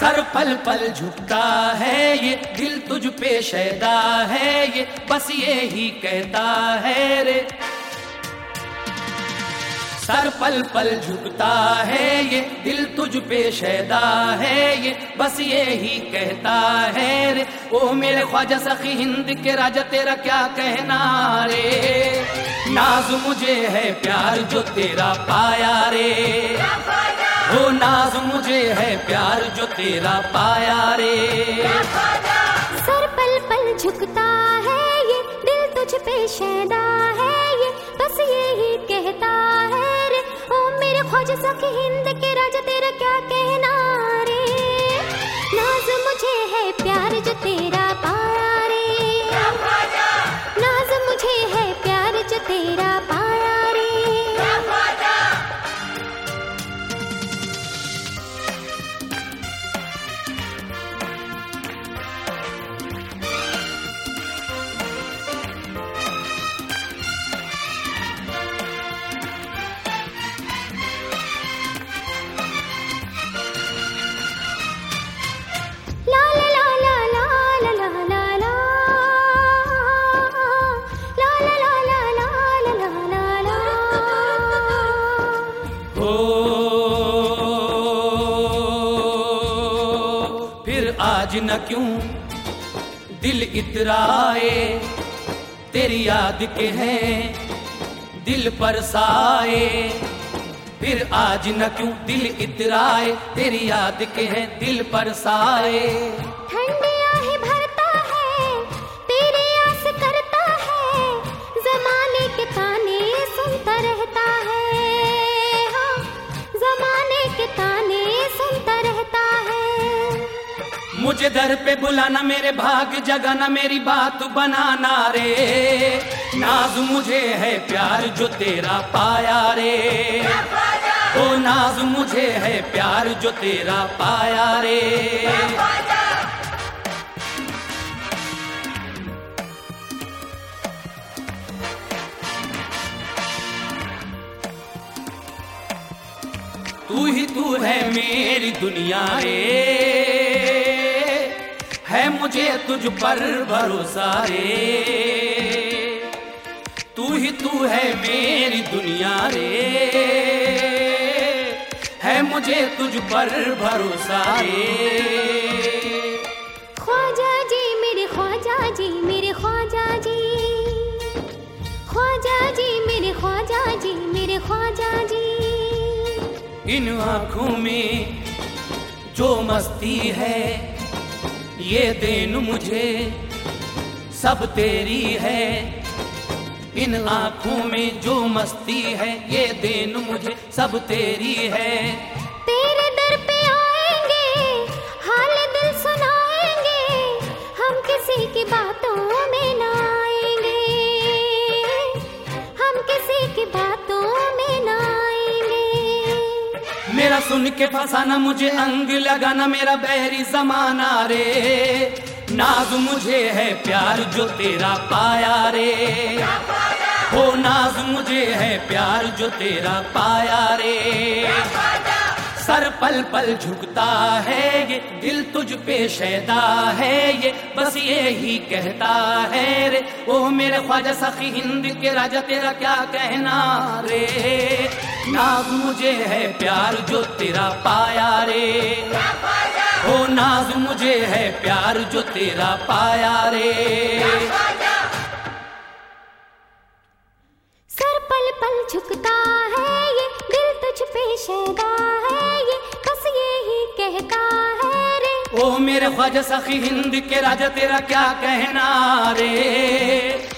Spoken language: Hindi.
सर पल पल झुकता है ये दिल तुझ पे शैदा है ये बस ये ही कहता है रे। सर पल पल झुकता है ये दिल तुझ पे शैदा है ये बस ये ही कहता है रे। ओ मेरे ख्वाजा सखी हिंद के राजा तेरा क्या कहना रे। नाज मुझे है प्यार जो तेरा पाया रे। ओ नाज मुझे है प्यार जो तेरा पाया रे। सर पल पल झुकता है ये दिल तुझ पे शैदा है ये बस ये ही कहता है रे। ओ मेरे ख्वाजा सखी हिंद के राजा तेरा क्या कहना रे। नाज मुझे है प्यार जो तेरा पाया रे। नाज मुझे है प्यार जो तेरा पाया रे। आज न क्यों दिल इतराए तेरी याद के हैं दिल पर साए। फिर आज न क्यों दिल इतराए तेरी याद के हैं दिल पर साए। ठंडी आहें भरता है तेरी आस करता है जमाने के ताने सुनता रहता है। हाँ जमाने के ताने सुनता रहता है। मुझे दर पे बुलाना मेरे भाग जगाना मेरी बात बनाना रे। नाज मुझे है प्यार जो तेरा पाया रे। ओ नाज मुझे है प्यार जो तेरा पाया रे। तू ही तू है मेरी दुनिया रे। है मुझे तुझ पर भरोसा रे। तू ही तू है मेरी दुनिया रे। है मुझे तुझ पर भरोसा रे। ख्वाजा जी मेरे ख्वाजा जी मेरे ख्वाजा जी। ख्वाजा जी मेरे ख्वाजा जी मेरे ख्वाजा जी। इन आँखों में जो मस्ती है ये देन मुझे सब तेरी है। इन आँखों में जो मस्ती है ये देन मुझे सब तेरी है। तेरे दर पे आएंगे हाल दिल सुनाएंगे हम किसी की बातों में ना आएंगे। हम किसी की बातों में ना आएंगे। मेरा सुन के फसाना मुझे अंग लगाना मेरा बहरी जमाना रे। नाज मुझे है प्यार जो तेरा पाया रे। हो नाज मुझे है प्यार जो तेरा पाया रे। सर पल पल झुकता है ये दिल तुझ पे शैदा है ये बस ये ही कहता है रे। ओ मेरे ख्वाजा सखी हिंद के राजा तेरा क्या कहना रे। नाज मुझे है प्यार जो तेरा पाया रे। ओ नाज मुझे है प्यार जो तेरा पाया रे। सर पल पल झुकता है ये दिल तुझ पे शैदा है ये बस ये ही कहता है रे। ओ मेरे ख्वाजा सखी हिंद के राजा तेरा क्या कहना रे।